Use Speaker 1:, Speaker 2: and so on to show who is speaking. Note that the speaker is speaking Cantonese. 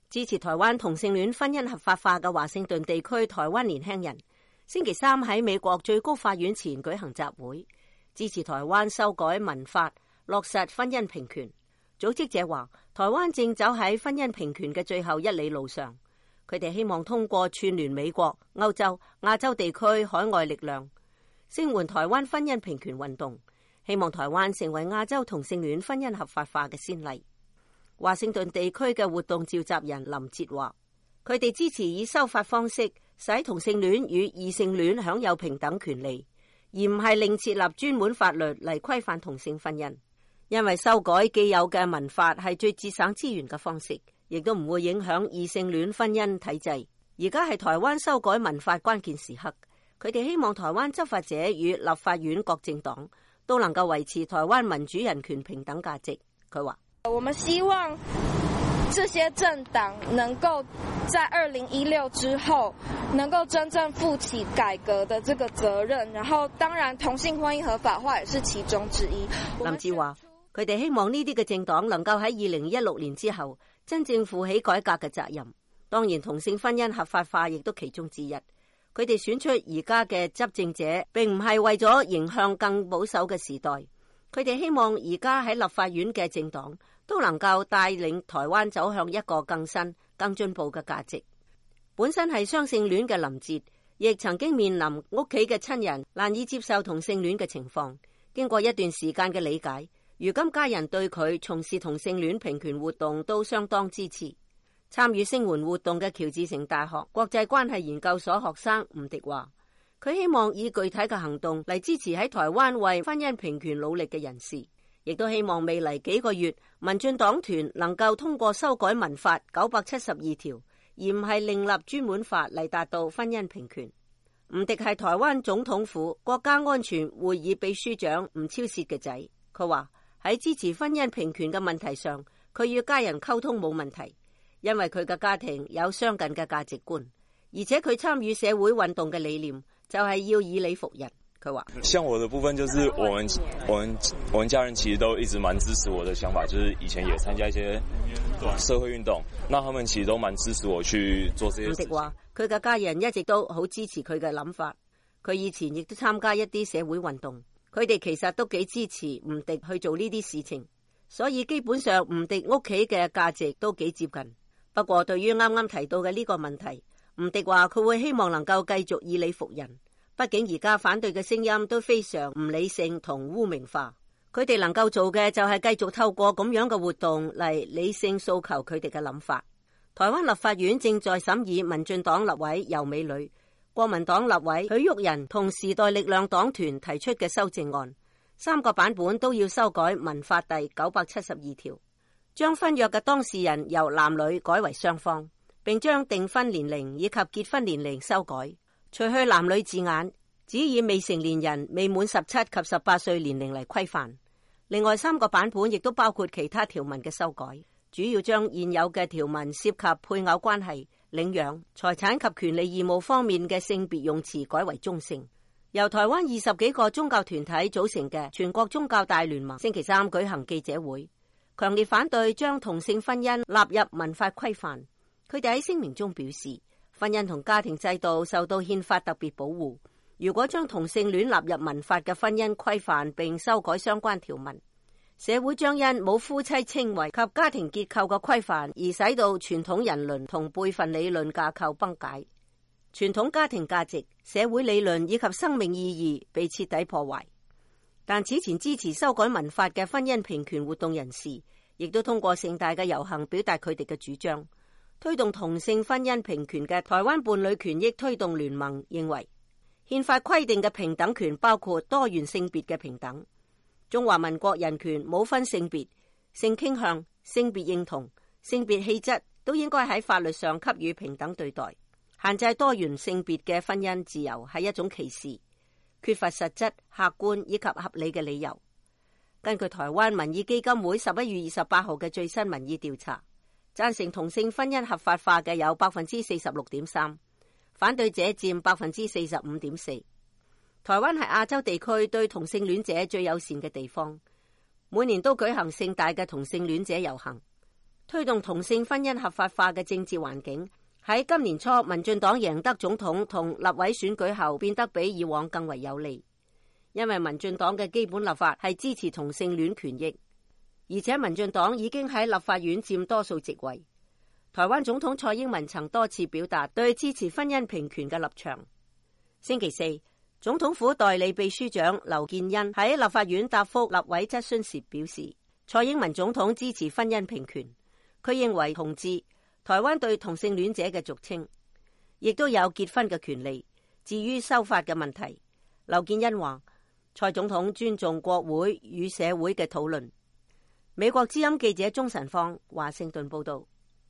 Speaker 1: 支持台灣同性戀婚姻合法化嘅華盛頓地區台灣年輕人星期三喺美國最高法院前舉行集會，支持台灣修改民法，落實婚姻平權。組織者話，台灣正走喺婚姻平權嘅最後一里路上，佢哋希望通過串聯美國、歐洲、亞洲地區海外力量，聲援台灣婚姻平權運動，希望台灣成為亞洲同性戀婚姻合法化嘅先例。華盛頓地區嘅活動召集人林哲話，佢哋支持以修法方式使同性戀與異性戀享有平等權利，而唔係另設立專門法律嚟規範同性婚姻。因為修改既有嘅民法係最節省資源嘅方式，亦都唔會影響異性戀婚姻體制。而家係台灣修改民法關鍵時刻，佢哋希望台灣執法者與立法院各政黨都能夠維持台灣民主人權平等價值。佢話，
Speaker 2: 我們希望這些政黨能夠在2016之後能夠真正負起改革的這個責任，然後當然同性婚姻合法化也是其中之一。
Speaker 1: 林志話，佢哋希望呢啲嘅政黨能夠喺2016年之後真正負起改革嘅責任，當然同性婚姻合法化亦都其中之一。佢哋選出而家嘅執政者並唔係為咗迎向更保守嘅時代，佢哋希望而家喺立法院嘅政黨都能夠帶領台灣走向一個更新、更進步嘅價值。本身係雙性戀嘅林哲，亦曾經面臨屋企嘅親人難以接受同性戀嘅情況。經過一段時間嘅理解，如今家人對佢從事同性戀平權活動都相當支持。參與聲援活動嘅喬治城大學國際關係研究所學生吳迪話，佢希望以具體嘅行動嚟支持喺台灣為婚姻平權努力嘅人士，亦都希望未來幾個月民進黨團能夠通過修改民法972條，而唔係另立專門法嚟達到婚姻平權。吳迪係台灣總統府國家安全會議秘書長吳釗燮嘅仔，佢話喺支持婚姻平權嘅問題上，佢與家人溝通冇問題，因為佢嘅家庭有相近嘅價值觀，而且佢參與社會運動嘅理念就係要以理服人。佢話，
Speaker 3: 像我的部分就是我們家人其實都一直蠻支持我的想法，就是以前也參加一些社會運動，那他們其實都蠻支持我去做這些事情。
Speaker 1: 吳迪話，佢嘅家人一直都好支持佢嘅諗法，佢以前亦都參加一啲社會運動，佢哋其實都幾支持吳迪去做呢啲事情，所以基本上吳迪屋企嘅價值都幾接近。不過對於啱啱提到嘅呢個問題，吳迪話佢會希望能夠繼續以理服人，畢竟而家反對嘅聲音都非常唔理性同污名化，佢哋能夠做嘅就係繼續透過咁樣嘅活動嚟理性訴求佢哋嘅諗法。台灣立法院正在審議民進黨立委游美女、國民黨立委許旭仁同時代力量黨團提出嘅修正案，3個版本都要修改民法第972條，將婚約嘅當事人由男女改為雙方，並將訂婚年齡以及結婚年齡修改，除去男女字眼，只以未成年人未滿17及18歲年齡嚟規範。另外3個版本亦都包括其他條文嘅修改，主要將現有嘅條文涉及配偶關係、領養、財產及權利義務方面嘅性別用詞改為中性。由台灣20幾個宗教團體組成嘅全國宗教大聯盟星期三舉行記者會，強烈反對將同性婚姻納入民法規範。佢哋喺聲明中表示，婚姻同家庭制度受到憲法特別保護，如果將同性戀納入民法嘅婚姻規範並修改相關條文，社會將因冇夫妻稱謂及家庭結構嘅規範而使到傳統人倫同輩分理論架構崩解，傳統家庭價值、社會理論以及生命意義被徹底破壞。但此前支持修改民法嘅婚姻平權活動人士，亦都通過盛大嘅遊行表達佢哋嘅主張。推動同性婚姻平權嘅台灣伴侶權益推動聯盟認為，憲法規定嘅平等權包括多元性別嘅平等。中華民國人權冇分性別、性傾向、性別認同、性別氣質，都應該喺法律上給予平等對待。限制多元性別嘅婚姻自由係一種歧視，缺乏實質、客觀以及合理嘅理由。根據台灣民意基金會11月28號嘅最新民意調查，贊成同性婚姻合法化嘅有 46.3%， 反對者佔 45.4%。台灣係亞洲地區對同性戀者最友善嘅地方，每年都舉行盛大嘅同性戀者遊行。 推動同性婚姻合法化嘅政治環境喺今年初民進黨贏得總統同立委選舉後，變得比以往更為有利。因為民進黨嘅基本立法係支持同性戀權益，而且民進黨已經喺立法院佔多數席位。台灣總統蔡英文曾多次表達對支持婚姻平權嘅立場。星期四，總統府代理秘書長劉建恩喺立法院答覆立委質詢時表示，蔡英文總統支持婚姻平權。佢認為同志，台灣對同性戀者嘅俗稱，亦都有結婚嘅權利。至於修法嘅問題，劉建恩話，蔡總統尊重國會與社會嘅討論。美國之音記者鍾晨芳華盛頓報道。